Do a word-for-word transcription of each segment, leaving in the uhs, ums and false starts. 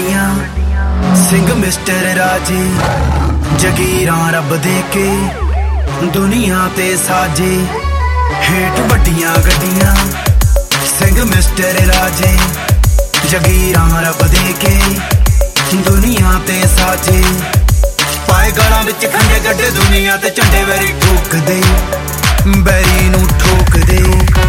ਵੱਡੀਆਂ ਸਿੰਘ ਮਿਸਟਰ ਰਾਜੇ ਜਗੀਰਾਂ ਰੱਬ ਦੇ ਕੇ ਦੁਨੀਆ ਤੇ ਸਾਜੇ ਹੇਠ ਵੱਡੀਆਂ ਗੱਡੀਆਂ ਸਿੰਘ ਮਿਸਟਰ ਰਾਜੇ ਜਗੀਰਾਂ ਰੱਬ ਦੇ ਕੇ ਦੁਨੀਆ ਤੇ ਸਾਜੇ ਪਾਏ ਗਾਲਾਂ ਵਿੱਚ ਖੰਡੇ ਗੱਡੇ ਦੁਨੀਆ ਤੇ ਝੰਡੇ ਵੈਰੀ ਠੋਕਦੇ ਬੈਰੀ ਨੂੰ ਠੋਕਦੇ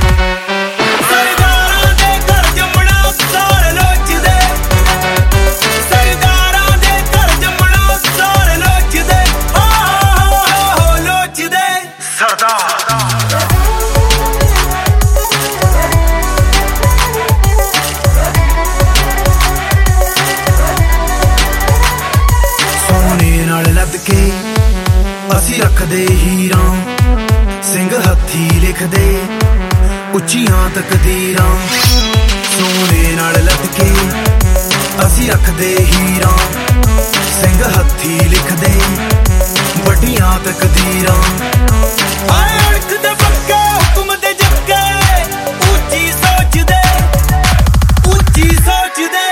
ਕੇ ਅਸੀਂ ਰੱਖਦੇ ਹੀਰਾਂ ਸਿੰਘ ਹੱਥੀ ਲਿਖਦੇ ਉੱਚੀਆਂ ਤਕਦੀਰਾਂ ਸੋਨੇ ਨਾਲ ਲੱਦ ਕੇ ਅਸੀਂ ਰੱਖਦੇ ਹੀਰਾਂ ਸਿੰਘ ਹੱਥੀ ਲਿਖਦੇ ਵੱਡੀਆਂ ਤਕਦੀਰਾਂ ਆਏ ਅੜਕ ਦੇ ਪੱਕੇ ਹੁਕਮ ਦੇ ਜੱਕੇ ਉੱਚੀ ਸੋਚਦੇ ਉੱਚੀ ਸੋਚਦੇ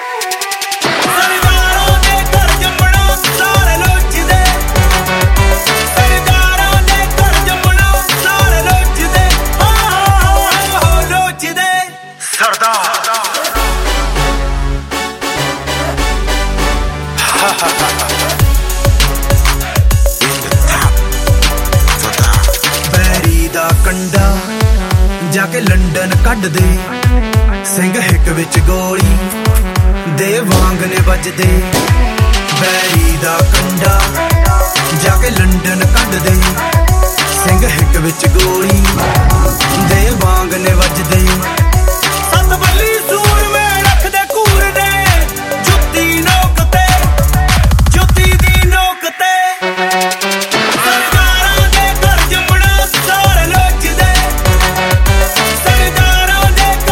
ਬੈਰੀ ਦਾ ਕੰਡਾ ਜਾ ਕੇ ਲੰਡਨ ਕੱਢ ਦੇ ਸਿੰਘ ਹਿੱਕ ਵਿੱਚ ਗੋਲੀ ਦੇ ਵਾਂਗ ਨੇ ਵੱਜਦੇ ਬੈਰੀ ਦਾ ਕੰਡਾ ਜਾ ਕੇ ਲੰਡਨ ਕੱਢ ਦੇ ਸਿੰਘ ਹਿੱਕ ਵਿੱਚ ਗੋਲੀ ਦੇ ਵਾਂਗ ਨੇ ਵੱਜਦੇ ਸੱਤ ਬੱਲੀ ਸੂਰ ਮੈਂ ਰੱਖਦੇ ਘੂਰ ਨੇ ਜੁੱਤੀ ਨੋਕ ਤੇ ਜੁੱਤੀ ਦੀ ਨੋਕ ਤੇ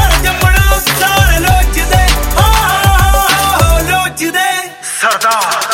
सरदार